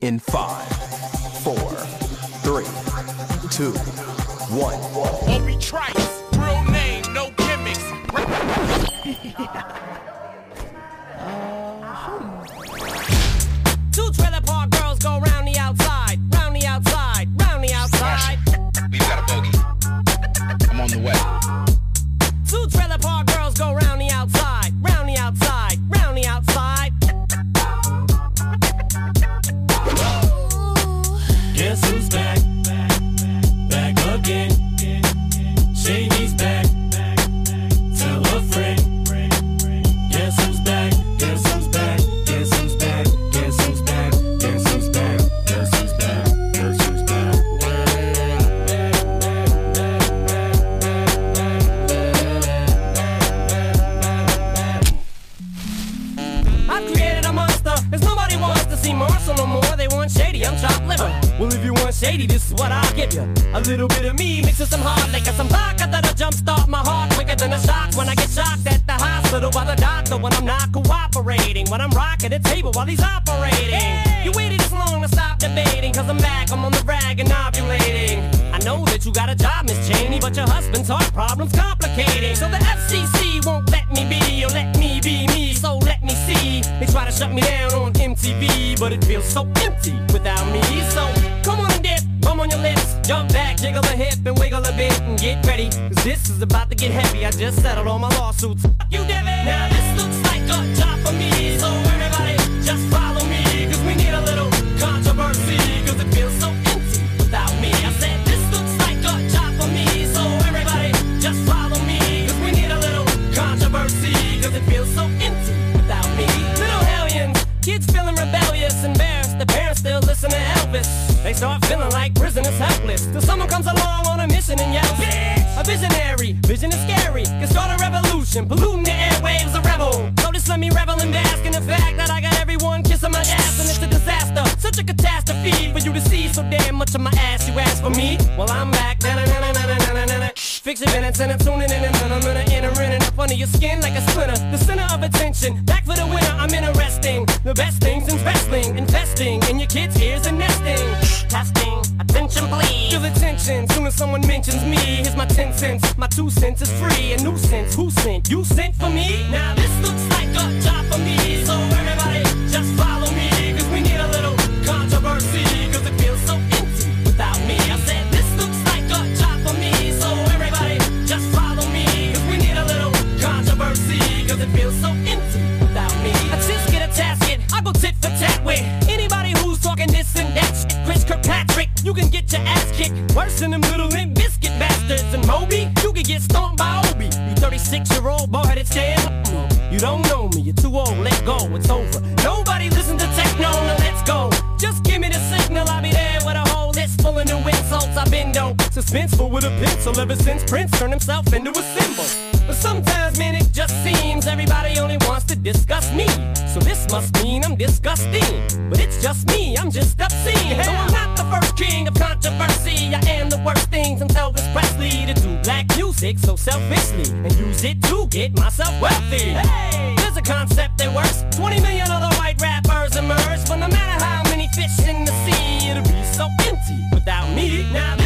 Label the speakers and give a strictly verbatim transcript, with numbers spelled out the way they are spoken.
Speaker 1: in five, four, three, two, one.
Speaker 2: Obi Trice, real name, no gimmicks.
Speaker 3: Two trailer park girls go round the outside, round the outside, round the outside.
Speaker 4: We've got a bogey. I'm on the way.
Speaker 3: Two trailer park girls go round the outside, round the outside, round the outside.
Speaker 5: Guess who's back? Back again. Shady's back. Tell a friend. Guess who's back? Guess who's back? Guess who's back? Guess who's back? Guess who's back? Guess who's back? Guess who's back?
Speaker 3: I've created a monster, as nobody wants to see Marshall no more. They want Shady, I'm chopped liver. Well, if you want Shady, this is what I'll give you. A little bit of me mixed with some hard liquor, some vodka that'll jumpstart my heart quicker than a shock when I get shocked at the hospital by the doctor when I'm not cooperating, when I'm rocking the table while he's operating. Hey! You waited this long to stop debating, cause I'm back, I'm on the rag and ovulating. I know that you got a job, Miss Cheney, but your husband's heart problem's complicating. So the F C C won't let me be, or let me be me, so let me see. They try to shut me down on M T V, but it feels so empty without me. So come on and dip, bum on your lips, jump back, jiggle a hip and wiggle a bit and get ready, cause this is about to get heavy. I just settled all my lawsuits. Fuck you, Devin. Now this looks like a job for me, so everybody just follow me, cause we need a little controversy, cause it feels so empty without me. I said this looks like a job for me, so everybody just follow me, cause we need a little controversy, cause it feels so empty without me. Little hellions, kids feeling rebellious, embarrassed, the parents still listen to Elvis. They start feeling like prisoners helpless, till someone comes along on a mission and yells, bitch! A visionary, vision is scary, can start a revolution, polluting the airwaves, a rebel. So just let me revel and bask in the fact that I got everyone kissing my ass, and it's a disaster, such a catastrophe for you to see so damn much of my ass. You ask for me? Well, I'm back. Fix your minutes and I'm tuning in and I'm gonna enter in and up under your skin like a splinter. The center of attention, back for the winner, I'm interesting. The best things in wrestling, investing in your kids' ears and nesting. Testing, attention please. Feel the tension, soon as someone mentions me. Here's my ten cents, my two cents is free. A nuisance, who sent? You sent for me? Now this looks like a job for me, so everybody just follow me, cause we need a little controversy, cause it feels so empty without me. I said this looks like a job for me, so everybody just follow me, cause we need a little controversy, cause it feels so empty without me. I just get a tasket, I go tit for tat with anybody who's talking this and that shit. Chris Kirkpatrick, you can get your ass kicked worse than them little Limp Bizkit bastards. And Moby, you can get stomped by Obi. You thirty-six year old boy headed stand. You don't know me, you're too old, let go, it's over. Nobody listen to techno, now let's go. Just give me the signal, I'll be there with a whole list full of new insults. I've been dope, suspenseful with a pencil ever since Prince turned himself into a symbol. But sometimes, man, it just seems everybody only wants to discuss me. So this must mean I'm disgusting. But it's just me, I'm just obscene. So I'm not the first king of controversy. I am the worst thing since Elvis Presley to do black music so selfishly and use it to get myself wealthy. Hey, there's a concept that works. twenty million other white rappers emerge, but no matter how many fish in the sea, it'll be so empty without me. Now